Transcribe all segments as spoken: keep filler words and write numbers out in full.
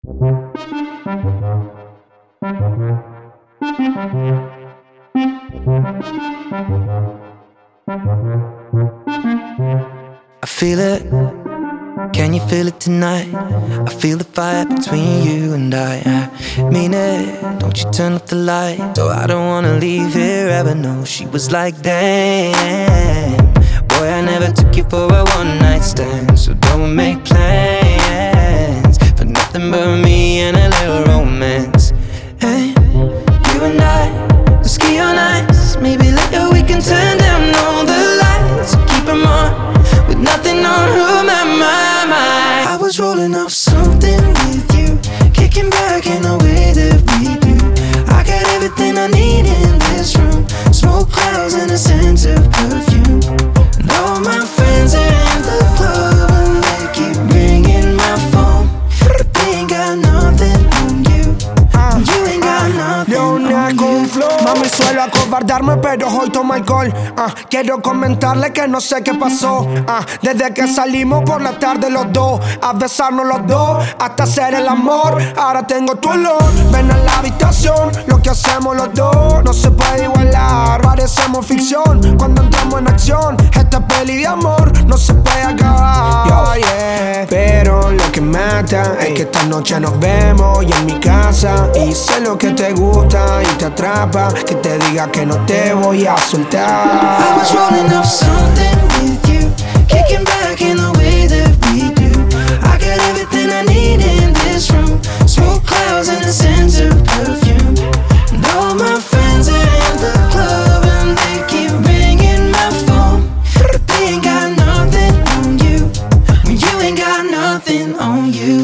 I feel it, can you feel it tonight? I feel the fire between you and I. I mean it, don't you turn off the light. So I don't wanna leave here ever, no. She was like, damn, boy, I never took you for a one night stand. So don't make plans for nothing but me and a little romance. Hey, you and I, let's ski on ice. Maybe later we can turn down all the lights. So keep them on, with nothing on who my mind. I was rolling up something with you, kicking back in the way that we do. I got everything I need in this room, smoke clouds and a sense of perfume. And all my friends are in the club and they keep ringing my phone, but they ain't got nothing on you. You ain't got nothing on you. Mami, suelo acobardarme, pero hoy tomo alcohol. uh, Quiero comentarle que no sé qué pasó. uh, Desde que salimos por la tarde los dos, a besarnos los dos, hasta hacer el amor. Ahora tengo tu olor, ven a la habitación. Lo que hacemos los dos no se puede igualar. Parecemos ficción cuando entramos en acción. Esta peli de amor no se puede acabar. Yo, yeah. Pero lo que mata es que esta noche nos vemos y en mi casa. Y sé lo que te gusta y te atrapa, que te diga que no te voy a soltar. I was rolling up something with you, kicking back in the way that we do. I got everything I need in this room, smoke clouds and a sense of perfume. And all my friends are in the club and they keep ringing my phone, but they ain't got nothing on you. When you ain't got nothing on you.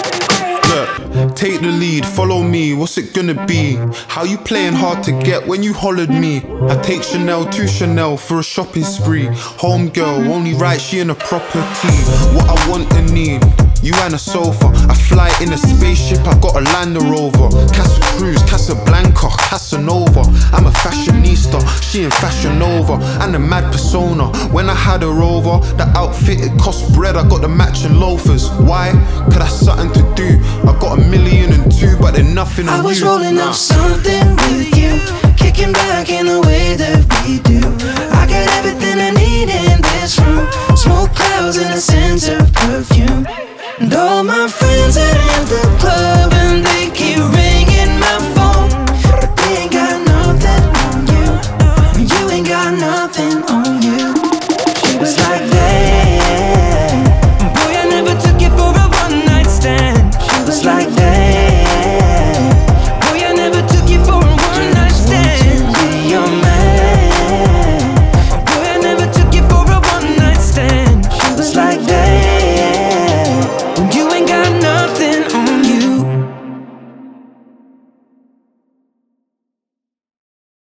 Look, take the lead, follow me, what's it gonna be? How you playing hard to get when you hollered me? I take Chanel to Chanel for a shopping spree. Home girl, only right, she in a property. What I want and need, you and a sofa. I fly in a spaceship, I got a Land Rover. Casa Cruz, Casablanca, Casanova. I'm a fashionista, she in Fashion Nova. And a mad persona, when I had her over, the outfit it cost bread, I got the matching loafers. Why? Cause that's something to do. I got a million and two, but they're nothing on you. I was rolling up something with you, kicking back in the way that we do. I got everything I need in this room, smoke clouds and a sense of perfume. And all my friends are in the